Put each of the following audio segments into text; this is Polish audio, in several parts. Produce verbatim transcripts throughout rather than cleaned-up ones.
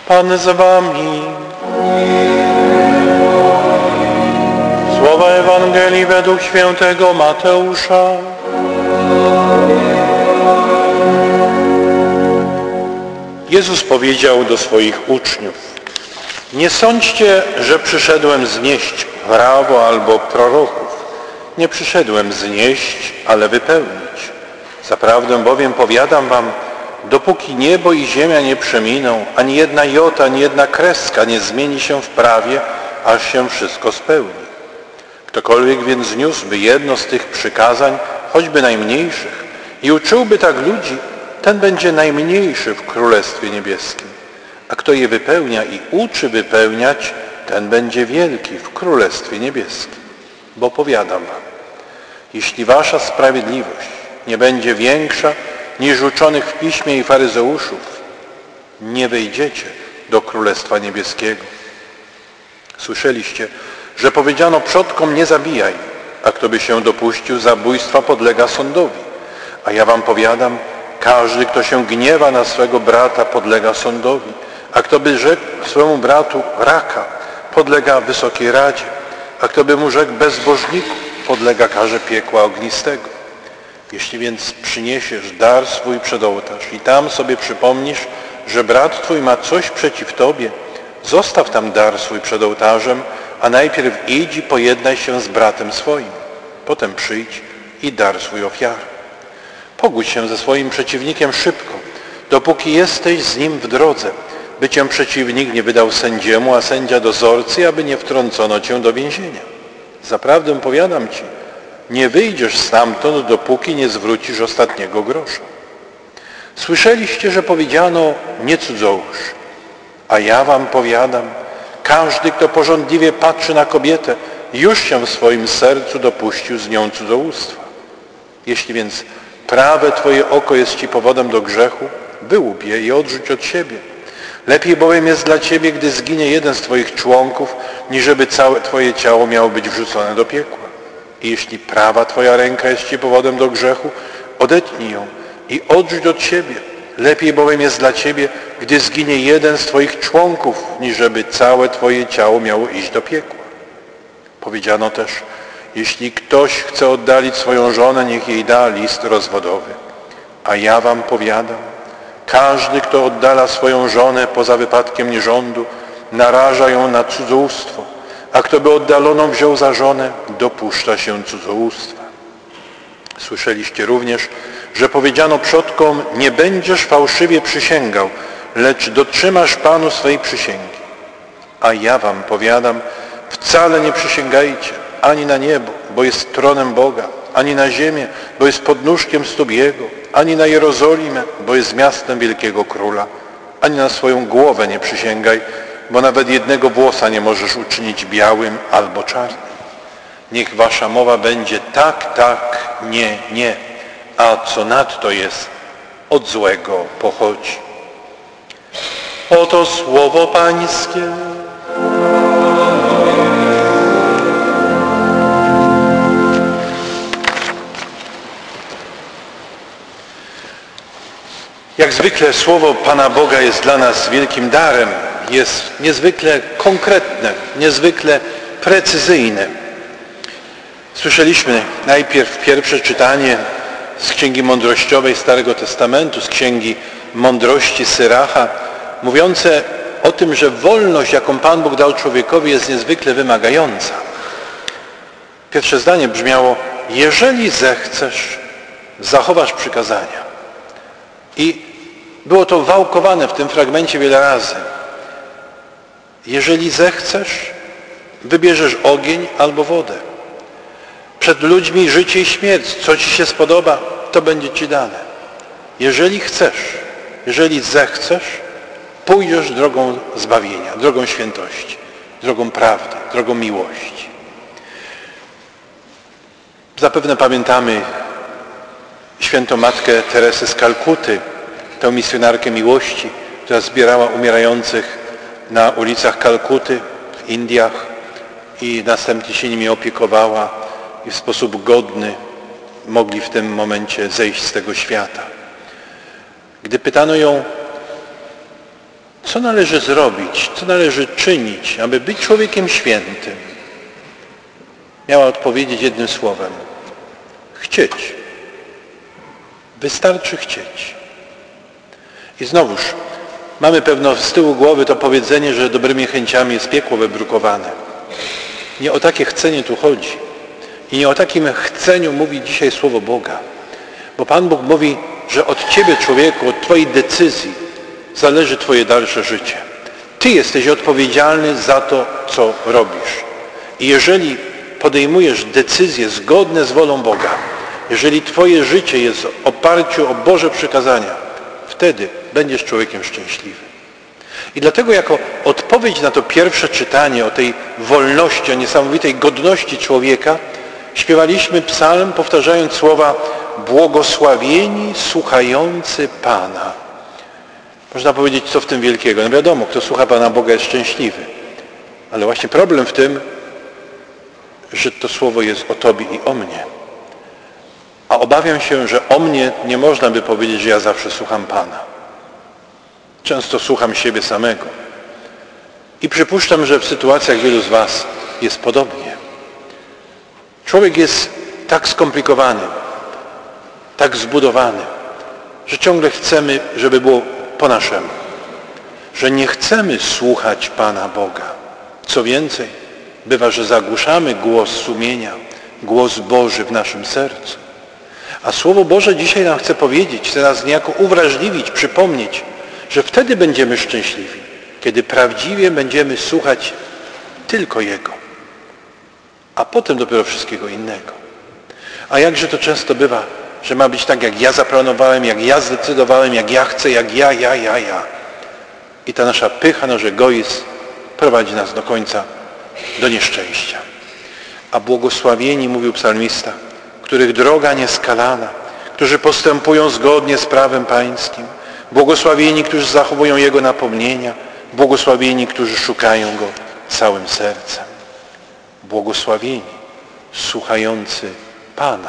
Pan z wami. Słowa Ewangelii według świętego Mateusza. Jezus powiedział do swoich uczniów: nie sądźcie, że przyszedłem znieść prawo albo proroków. Nie przyszedłem znieść, ale wypełnić. Zaprawdę bowiem powiadam wam, dopóki niebo i ziemia nie przeminą, ani jedna jota, ani jedna kreska nie zmieni się w prawie, aż się wszystko spełni. Ktokolwiek więc niósłby jedno z tych przykazań, choćby najmniejszych, i uczyłby tak ludzi, ten będzie najmniejszy w Królestwie Niebieskim. A kto je wypełnia i uczy wypełniać, ten będzie wielki w Królestwie Niebieskim. Bo powiadam wam, jeśli wasza sprawiedliwość nie będzie większa niż uczonych w piśmie i faryzeuszów, nie wejdziecie do Królestwa Niebieskiego. Słyszeliście, że powiedziano przodkom: nie zabijaj, a kto by się dopuścił zabójstwa, podlega sądowi. A ja wam powiadam, każdy, kto się gniewa na swego brata, podlega sądowi, a kto by rzekł swemu bratu raka, podlega Wysokiej Radzie, a kto by mu rzekł bezbożniku, podlega karze piekła ognistego. Jeśli więc przyniesiesz dar swój przed ołtarz i tam sobie przypomnisz, że brat twój ma coś przeciw tobie, zostaw tam dar swój przed ołtarzem, a najpierw idź i pojednaj się z bratem swoim. Potem przyjdź i dar swój ofiary. Pogódź się ze swoim przeciwnikiem szybko, dopóki jesteś z nim w drodze, by cię przeciwnik nie wydał sędziemu, a sędzia dozorcy, aby nie wtrącono cię do więzienia. Zaprawdę powiadam ci, nie wyjdziesz stamtąd, dopóki nie zwrócisz ostatniego grosza. Słyszeliście, że powiedziano: nie cudzołóż. A ja wam powiadam, każdy, kto pożądliwie patrzy na kobietę, już się w swoim sercu dopuścił z nią cudzołóstwa. Jeśli więc prawe twoje oko jest ci powodem do grzechu, wyłup je i odrzuć od siebie. Lepiej bowiem jest dla ciebie, gdy zginie jeden z twoich członków, niżeby całe twoje ciało miało być wrzucone do piekła. I jeśli prawa twoja ręka jest ci powodem do grzechu, odetnij ją i odrzuć od siebie. Lepiej bowiem jest dla ciebie, gdy zginie jeden z twoich członków, niżeby całe twoje ciało miało iść do piekła. Powiedziano też: jeśli ktoś chce oddalić swoją żonę, niech jej da list rozwodowy. A ja wam powiadam, każdy, kto oddala swoją żonę poza wypadkiem nierządu, naraża ją na cudzołóstwo, a kto by oddaloną wziął za żonę, dopuszcza się cudzołóstwa. Słyszeliście również, że powiedziano przodkom: nie będziesz fałszywie przysięgał, lecz dotrzymasz Panu swej przysięgi. A ja wam powiadam, wcale nie przysięgajcie ani na niebo, bo jest tronem Boga, ani na ziemię, bo jest podnóżkiem stóp Jego, ani na Jerozolimę, bo jest miastem wielkiego króla, ani na swoją głowę nie przysięgaj, bo nawet jednego włosa nie możesz uczynić białym albo czarnym. Niech wasza mowa będzie tak, tak, nie, nie, a co nadto jest, od złego pochodzi. Oto słowo Pańskie. Jak zwykle słowo Pana Boga jest dla nas wielkim darem. Jest niezwykle konkretne, niezwykle precyzyjne. Słyszeliśmy najpierw pierwsze czytanie z Księgi Mądrościowej Starego Testamentu, z Księgi Mądrości Syracha, mówiące o tym, że wolność, jaką Pan Bóg dał człowiekowi, jest niezwykle wymagająca. Pierwsze zdanie brzmiało: jeżeli zechcesz, zachowasz przykazania. I było to wałkowane w tym fragmencie wiele razy. Jeżeli zechcesz, wybierzesz ogień albo wodę. Przed ludźmi życie i śmierć. Co ci się spodoba, to będzie ci dane. Jeżeli chcesz, jeżeli zechcesz, pójdziesz drogą zbawienia, drogą świętości, drogą prawdy, drogą miłości. Zapewne pamiętamy świętą matkę Teresę z Kalkuty, tę misjonarkę miłości, która zbierała umierających na ulicach Kalkuty w Indiach i następnie się nimi opiekowała i w sposób godny mogli w tym momencie zejść z tego świata. Gdy pytano ją, Co należy zrobić, co należy czynić, aby być człowiekiem świętym? Miała odpowiedzieć jednym słowem. Chcieć. Wystarczy chcieć. I znowuż mamy pewno z tyłu głowy to powiedzenie, że dobrymi chęciami jest piekło wybrukowane. Nie o takie chcenie tu chodzi. I nie o takim chceniu mówi dzisiaj Słowo Boga. Bo Pan Bóg mówi, że od Ciebie, człowieku, od Twojej decyzji zależy Twoje dalsze życie. Ty jesteś odpowiedzialny za to, co robisz. I jeżeli podejmujesz decyzje zgodne z wolą Boga, jeżeli Twoje życie jest w oparciu o Boże przykazania, wtedy będziesz człowiekiem szczęśliwym. I dlatego jako odpowiedź na to pierwsze czytanie o tej wolności, o niesamowitej godności człowieka, śpiewaliśmy psalm, powtarzając słowa błogosławieni słuchający Pana. Można powiedzieć, co w tym wielkiego? No wiadomo, kto słucha Pana Boga jest szczęśliwy. Ale właśnie problem w tym, że to słowo jest o Tobie i o mnie. A obawiam się, że o mnie nie można by powiedzieć, że ja zawsze słucham Pana. Często słucham siebie samego. I przypuszczam, że w sytuacjach wielu z Was jest podobnie. Człowiek jest tak skomplikowany, tak zbudowany, że ciągle chcemy, żeby było po naszemu. Że nie chcemy słuchać Pana Boga. Co więcej, bywa, że zagłuszamy głos sumienia, głos Boży w naszym sercu. A Słowo Boże dzisiaj nam chce powiedzieć, chce nas niejako uwrażliwić, przypomnieć, że wtedy będziemy szczęśliwi, kiedy prawdziwie będziemy słuchać tylko Jego, a potem dopiero wszystkiego innego. A jakże to często bywa, że ma być tak, jak ja zaplanowałem, jak ja zdecydowałem, jak ja chcę, jak ja, ja, ja, ja. I ta nasza pycha, nasz egoizm prowadzi nas do końca do nieszczęścia. A błogosławieni, mówił psalmista, których droga nieskalana, którzy postępują zgodnie z prawem Pańskim, błogosławieni, którzy zachowują Jego napomnienia, błogosławieni, którzy szukają Go całym sercem. Błogosławieni, słuchający Pana.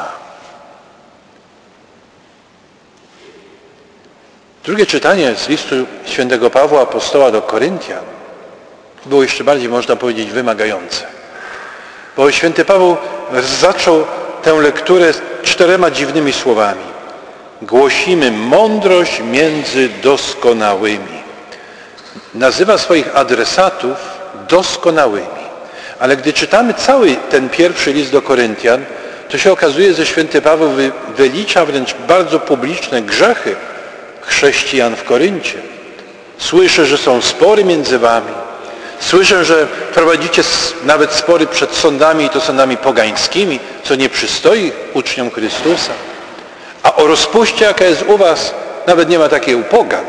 Drugie czytanie z listu świętego Pawła apostoła do Koryntian było jeszcze bardziej, można powiedzieć, wymagające. Bo święty Paweł zaczął tę lekturę czterema dziwnymi słowami. Głosimy mądrość między doskonałymi. Nazywa swoich adresatów doskonałymi. Ale gdy czytamy cały ten pierwszy list do Koryntian, to się okazuje, że święty Paweł wylicza wręcz bardzo publiczne grzechy chrześcijan w Koryncie. Słyszę, że są spory między wami. Słyszę, że prowadzicie nawet spory przed sądami i to sądami pogańskimi, co nie przystoi uczniom Chrystusa. A o rozpuście, jaka jest u was, nawet nie ma takiej u pogan.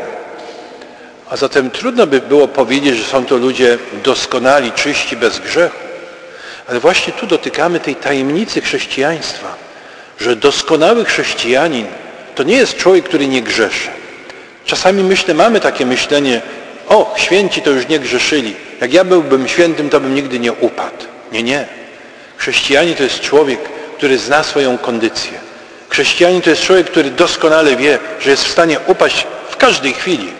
A zatem trudno by było powiedzieć, że są to ludzie doskonali, czyści, bez grzechu. Ale właśnie tu dotykamy tej tajemnicy chrześcijaństwa, że doskonały chrześcijanin to nie jest człowiek, który nie grzeszy. Czasami myślę, mamy takie myślenie, o, święci to już nie grzeszyli. Jak ja byłbym świętym, to bym nigdy nie upadł. Nie, nie. Chrześcijanin to jest człowiek, który zna swoją kondycję. Chrześcijanin to jest człowiek, który doskonale wie, że jest w stanie upaść w każdej chwili.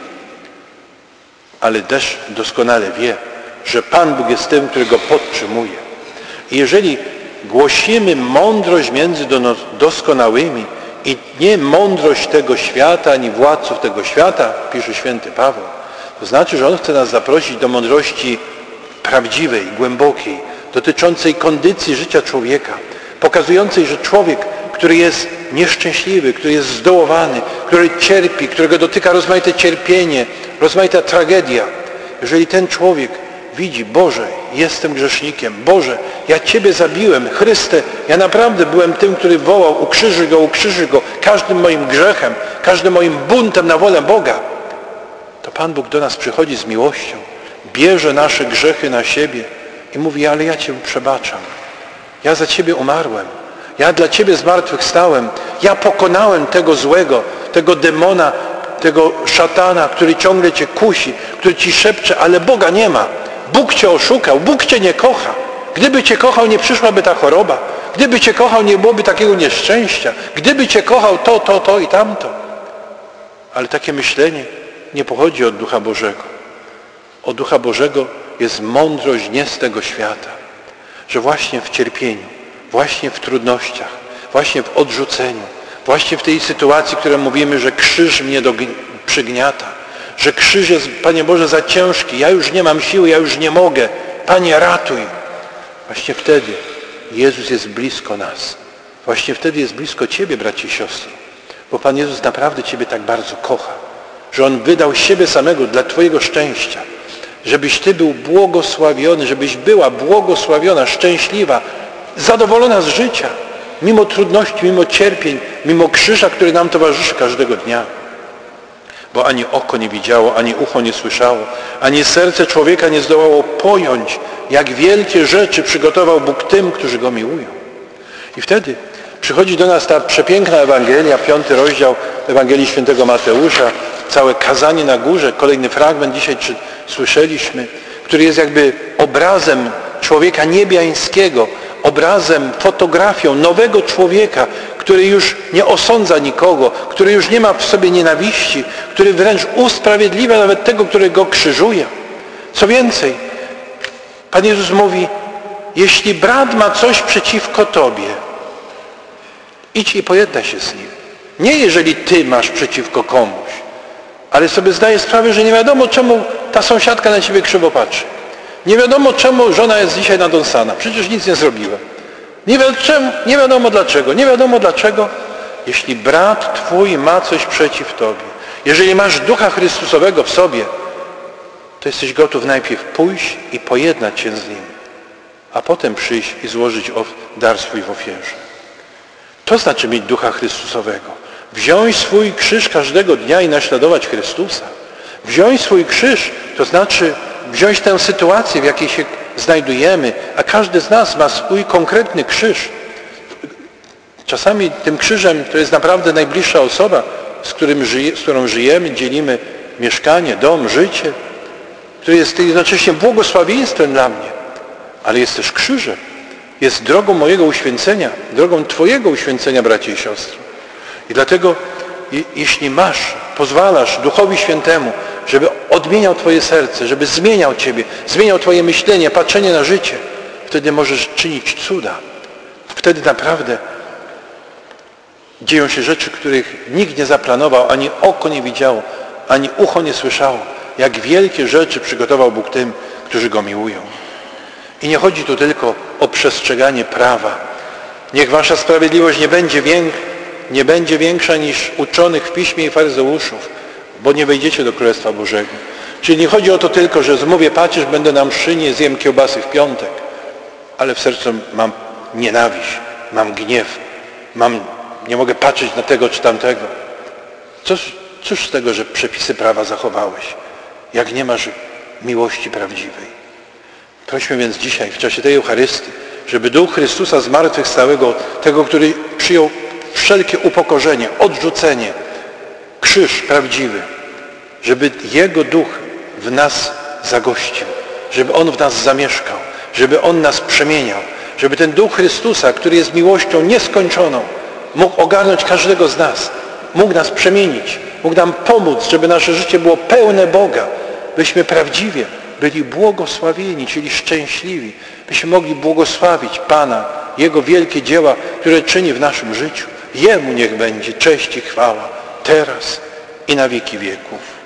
Ale też doskonale wie, że Pan Bóg jest tym, który go podtrzymuje. I jeżeli głosimy mądrość między doskonałymi i nie mądrość tego świata, ani władców tego świata, pisze święty Paweł, to znaczy, że On chce nas zaprosić do mądrości prawdziwej, głębokiej, dotyczącej kondycji życia człowieka, pokazującej, że człowiek, który jest nieszczęśliwy, który jest zdołowany, który cierpi, którego dotyka rozmaite cierpienie, rozmaita tragedia, jeżeli ten człowiek widzi, Boże, jestem grzesznikiem, Boże, ja Ciebie zabiłem, Chryste, ja naprawdę byłem tym, który wołał, ukrzyżuj Go, ukrzyżuj Go, każdym moim grzechem, każdym moim buntem na wolę Boga, to Pan Bóg do nas przychodzi z miłością, bierze nasze grzechy na siebie i mówi, ale ja Cię przebaczam, ja za Ciebie umarłem, ja dla Ciebie zmartwychwstałem, ja pokonałem tego złego, tego demona, tego szatana, który ciągle Cię kusi, który Ci szepcze, ale Boga nie ma. Bóg Cię oszukał, Bóg Cię nie kocha. Gdyby Cię kochał, nie przyszłaby ta choroba. Gdyby Cię kochał, nie byłoby takiego nieszczęścia. Gdyby Cię kochał, to, to, to i tamto. Ale takie myślenie nie pochodzi od Ducha Bożego. od Ducha Bożego jest mądrość nie z tego świata. Że właśnie w cierpieniu, właśnie w trudnościach, właśnie w odrzuceniu, właśnie w tej sytuacji, w której mówimy, że krzyż mnie do, przygniata, że krzyż jest, Panie Boże, za ciężki, ja już nie mam siły, ja już nie mogę, Panie, ratuj. Właśnie wtedy Jezus jest blisko nas. Właśnie wtedy jest blisko Ciebie, bracie i siostry. Bo Pan Jezus naprawdę Ciebie tak bardzo kocha, że On wydał siebie samego dla Twojego szczęścia, żebyś Ty był błogosławiony, żebyś była błogosławiona, szczęśliwa, zadowolona z życia, mimo trudności, mimo cierpień, mimo krzyża, który nam towarzyszy każdego dnia. Bo ani oko nie widziało, ani ucho nie słyszało, ani serce człowieka nie zdołało pojąć, jak wielkie rzeczy przygotował Bóg tym, którzy Go miłują. I wtedy przychodzi do nas ta przepiękna Ewangelia, piąty rozdział Ewangelii Świętego Mateusza, całe kazanie na górze, kolejny fragment dzisiaj czy, słyszeliśmy, który jest jakby obrazem człowieka niebiańskiego, obrazem, fotografią nowego człowieka, który już nie osądza nikogo, który już nie ma w sobie nienawiści, który wręcz usprawiedliwia nawet tego, który go krzyżuje. Co więcej, Pan Jezus mówi, jeśli brat ma coś przeciwko tobie, idź i pojednaj się z nim. Nie jeżeli ty masz przeciwko komuś, ale sobie zdaję sprawę, że nie wiadomo czemu ta sąsiadka na ciebie krzywo patrzy. Nie wiadomo czemu żona jest dzisiaj nadąsana. Przecież nic nie zrobiła. Nie wiadomo, czemu, nie wiadomo dlaczego. Nie wiadomo dlaczego. Jeśli brat twój ma coś przeciw tobie, jeżeli masz Ducha Chrystusowego w sobie, to jesteś gotów najpierw pójść i pojednać się z Nim, a potem przyjść i złożyć dar swój w ofierze. To znaczy mieć Ducha Chrystusowego. Wziąć swój krzyż każdego dnia i naśladować Chrystusa. Wziąć swój krzyż, to znaczy wziąć tę sytuację, w jakiej się znajdujemy, a każdy z nas ma swój konkretny krzyż. Czasami tym krzyżem to jest naprawdę najbliższa osoba, z, którym żyje, z którą żyjemy, dzielimy mieszkanie, dom, życie, który jest jednocześnie błogosławieństwem dla mnie, ale jest też krzyżem. Jest drogą mojego uświęcenia, drogą Twojego uświęcenia, bracie i siostry. I dlatego, jeśli masz, pozwalasz Duchowi Świętemu, żeby odmieniał Twoje serce, żeby zmieniał Ciebie, zmieniał Twoje myślenie, patrzenie na życie, wtedy możesz czynić cuda. Wtedy naprawdę dzieją się rzeczy, których nikt nie zaplanował, ani oko nie widziało, ani ucho nie słyszało. Jak wielkie rzeczy przygotował Bóg tym, którzy Go miłują. I nie chodzi tu tylko o przestrzeganie prawa. Niech wasza sprawiedliwość nie będzie, wiek, nie będzie większa niż uczonych w piśmie i faryzeuszów, bo nie wejdziecie do Królestwa Bożego. Czyli nie chodzi o to tylko, że zmówię pacierz, będę na mszy, nie zjem kiełbasy w piątek, ale w sercu mam nienawiść, mam gniew, mam, nie mogę patrzeć na tego czy tamtego. Cóż, cóż z tego, że przepisy prawa zachowałeś, jak nie masz miłości prawdziwej. Prośmy więc dzisiaj w czasie tej Eucharystii, żeby Duch Chrystusa zmartwychwstałego, tego, który przyjął wszelkie upokorzenie, odrzucenie, krzyż prawdziwy, żeby Jego Duch w nas zagościł, żeby On w nas zamieszkał, żeby On nas przemieniał, żeby ten Duch Chrystusa, który jest miłością nieskończoną, mógł ogarnąć każdego z nas, mógł nas przemienić, mógł nam pomóc, żeby nasze życie było pełne Boga, byśmy prawdziwie byli błogosławieni, czyli szczęśliwi, byśmy mogli błogosławić Pana, Jego wielkie dzieła, które czyni w naszym życiu. Jemu niech będzie cześć i chwała, teraz i na wieki wieków.